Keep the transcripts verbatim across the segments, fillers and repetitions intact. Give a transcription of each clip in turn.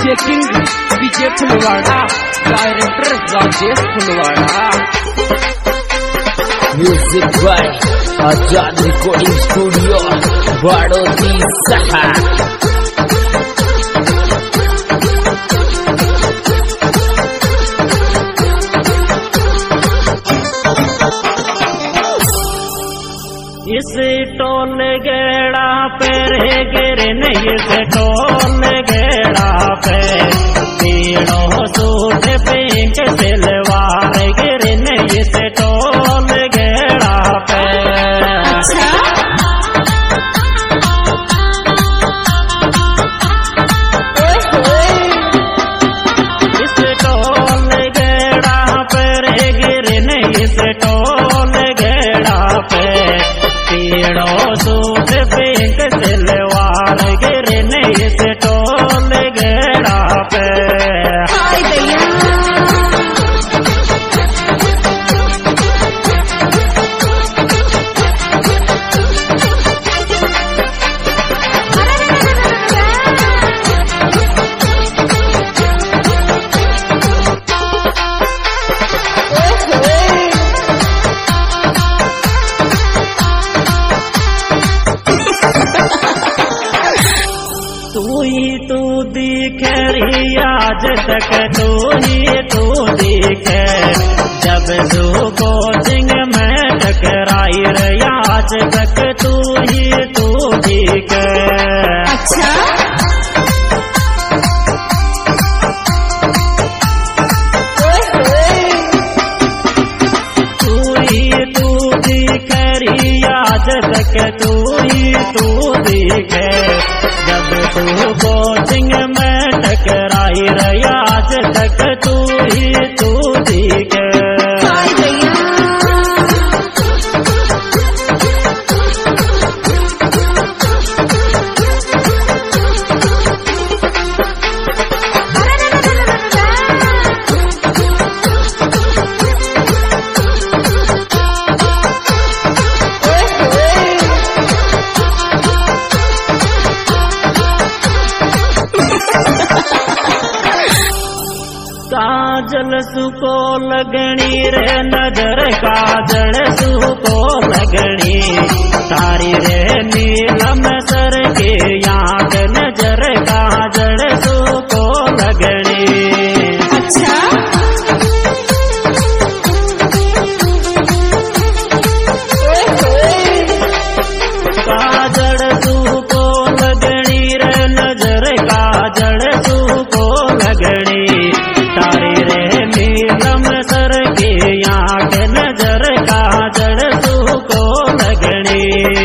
DJ king Vijay Phulwara, director Rajesh Phulwara. Music by Azad recording studio Baroti सहा। इस toll गेड़ा पे रे गिरे नहीं, इस टोल गेड़ा पे तीनों सूट पिंक सिलवार गिरे नहीं, इस टोल गेड़ा पे। इस टोल गेड़ा पे रे गिरे नहीं, इस टोल गेड़ा पे तीनों सूट पिंक सिलवार गिरे नहीं, इस टोल गेड़ा पे। तू ही तू दिखे री आज तक, तू ही तू दिखे जब तू कोचिंग में टकराई रे, आज तक तू ही तू दिखे। अच्छा तू ही तू दिखे री आज तक, तू ही तू दिखे जब तू कोचिंग में टकराई रे, आज तक तू ही तू दिखे। काजल सुको लगनी रे नजर, काजल सुको लगनी तारी रे नीलम सर के याद नजर, काजल सुको लगनी। अच्छा काजल सुको लगनी रे नजर, काजल सुको लगनी तारी रे नीलम सर के आँख नजर, काजल सुको लगनी।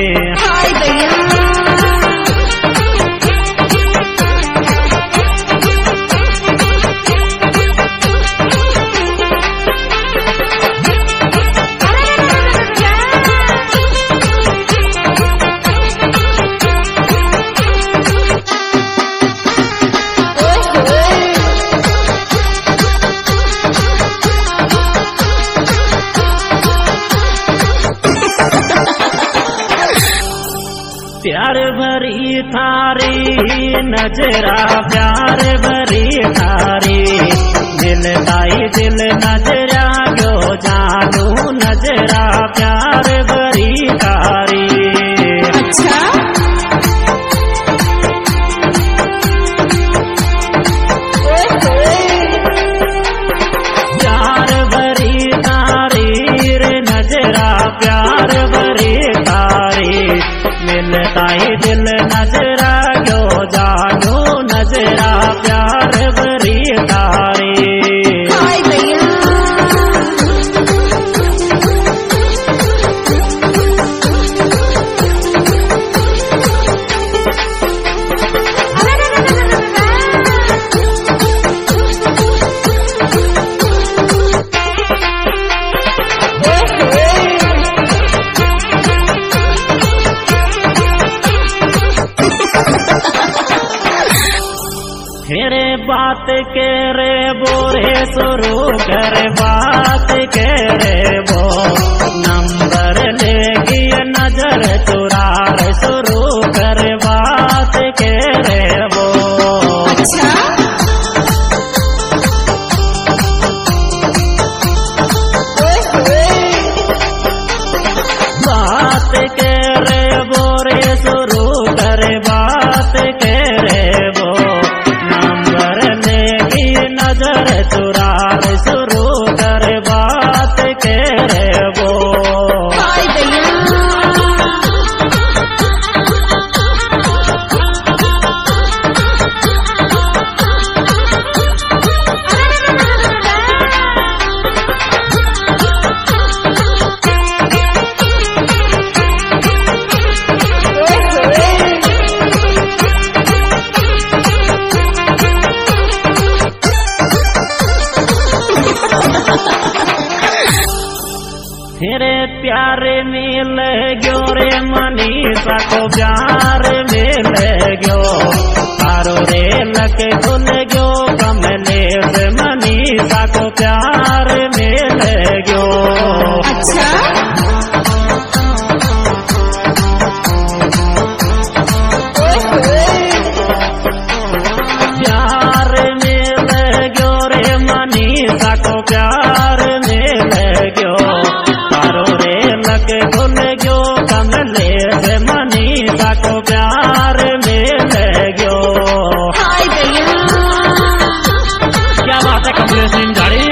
प्यार भरी थारी नजरा, प्यार भरी थारी दिल ताई दिल नजरा गो जानू नजरा, प्यार भरी थारी। अच्छा प्यार भरी थारी रे नजरा, प्यार भरी थारी मिलताई दिल नजरा गो जानू नजरा, प्यार भरी तारी। मेरे बात के रे बोरे शुरू कर, बात के रे वो नंबर लेगी नजर चुरा शुरू कर, बात के रे वो। अच्छा को प्यार मिल गयो तारो रे लके खुल गयो कमलेश मनीषा को प्यार मिल गयो। अच्छा प्यार मिल गयो रे मनीषा को प्यार मिल गयो तारो रे लके खुल गयो कमलेश मनीषा को प्यार मिल गयो। हाय भैया क्या बात है कमलेश सिंह झाड़ी।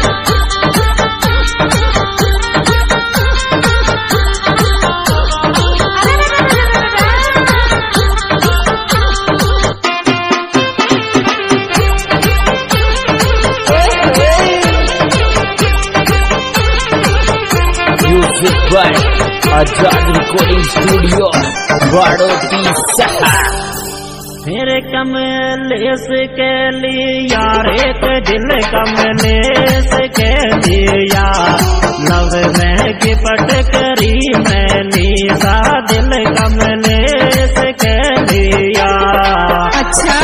Music by Azad recording studio Baroti सहा। मेरे कमलेश के लिया एक दिल कमलेश के लिया लव में गिफ्ट करी मैं निशा दिल कमलेश के लिया। अच्छा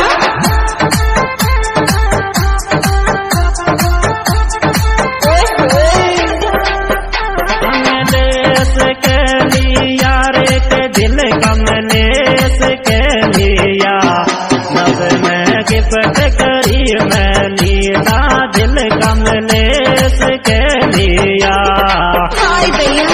कमलेश के लिया रे के दिल कमलेश के लिया लव में गिफ्ट करी मैं निशा दिल कमलेश के लिया। हाय भैया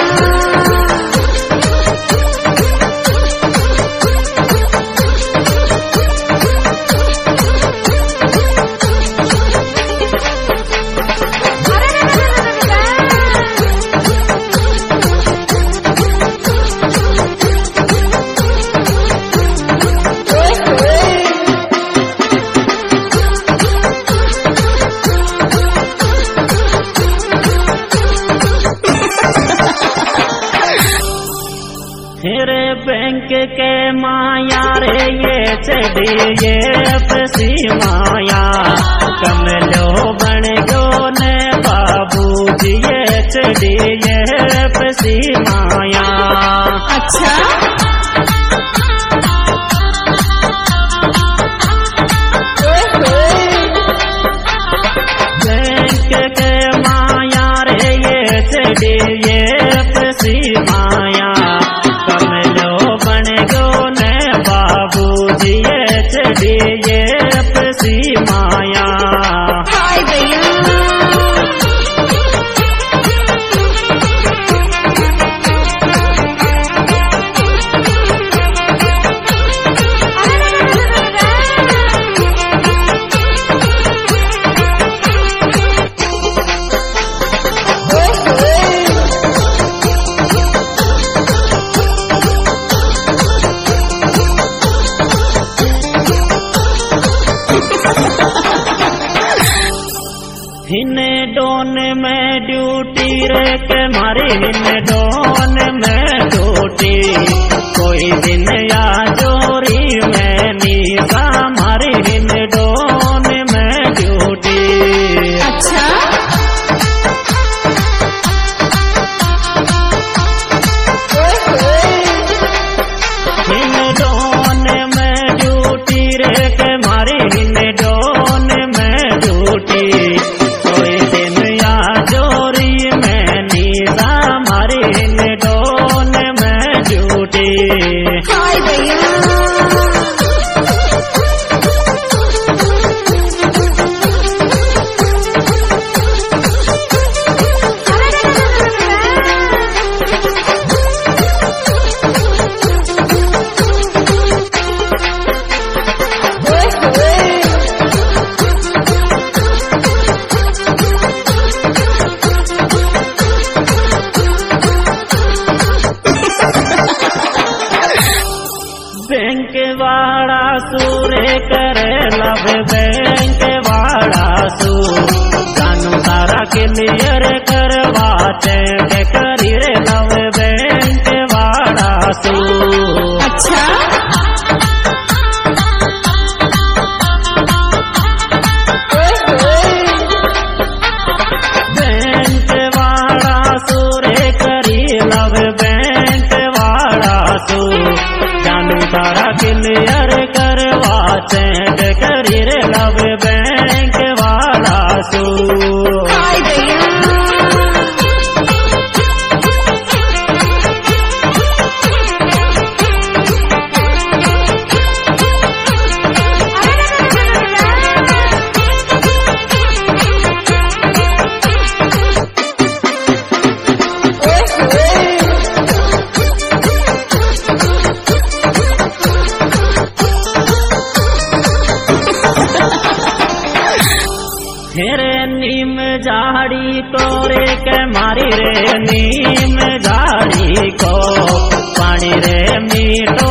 तेरे बैंक के माया रे ये चढ़ी ये पसी माया कमलो बन गो ने बाबू जी ये चढ़ी ये पसी माया। अच्छा बैंक के माया रे ये चढ़ी ये पसी माया कमलो बन गो ने बाबू जी ये चढ़ी ये पसी माया। हाय भैया हिने डोन में ड्यूटी रे के मारी हिने डोन में ड्यूटी कोई दिन या जोरी में निशा मारी हिने डोन में ड्यूटी। अच्छा हिने डोन में ड्यूटी रे के मारी हिने डोन में ड्यूटी कोई दिन या जोरी में निशा मारी हिने डोन में ड्यूटी। हाय भैया बैंक वाड़ा सूरे करे लव बैंक वाड़ा सू जानू तारा क्लियर करवा चेक करी रे लव बैंक वाड़ा सू। अच्छा बैंक वाड़ा सूरे करी लव बैंक वाड़ा सू क्लियर करवा चेक करी रे लव बैंक वाला सू हाय भैया रे नीम झाड़ी तोरे के मारी रे नीम झाड़ी को पानी रे मीठो